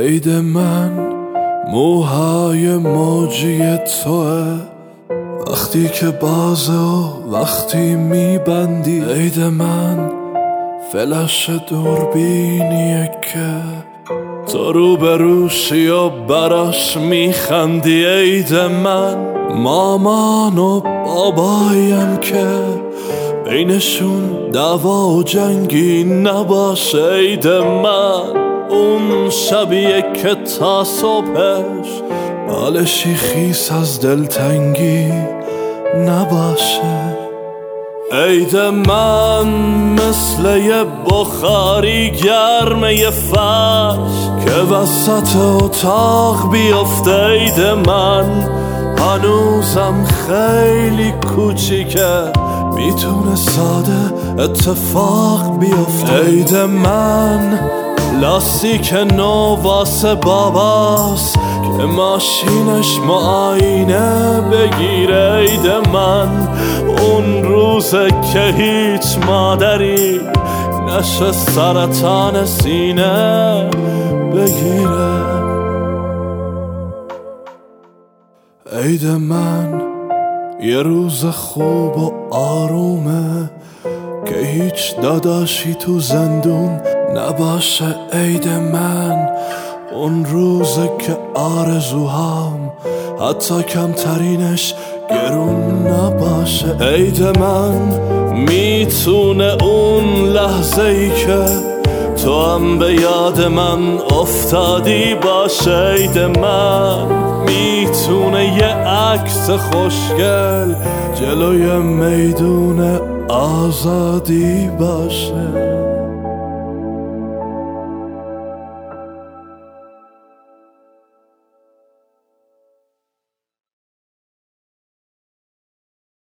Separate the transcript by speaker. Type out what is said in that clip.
Speaker 1: عید من موهای موجی توه، وقتی که بازه و وقتی میبندی. عید من فلش دوربینیه که تو رو به روشی و براش میخندی. عید من مامان و بابایم که بینشون دعوا و جنگی نباشه. عید من اون شبیه که تا صبحش بالشی خیس از دلتنگی نباشه. عید من مثل یه بخاری گرمه فرش که وسط اتاق بیفته. عید من هنوزم خیلی کوچیکه، میتونه ساده اتفاق بیفته. عید من لاستیک نو واسه باباست که ماشینش معاینه بگیره. عید من اون روزه که هیچ مادری نشه سرطان سینه بگیره. عید من یه روز خوب و آرومه که هیچ داداشی تو زندون نباشه. عید من اون روزه که آرزوهام حتی کمترینش گرون نباشه. عید من میتونه اون لحظه ای که تو هم به یاد من افتادی باشه. عید من میتونه یه عکس خوشگل جلوی میدون آزادی باشه.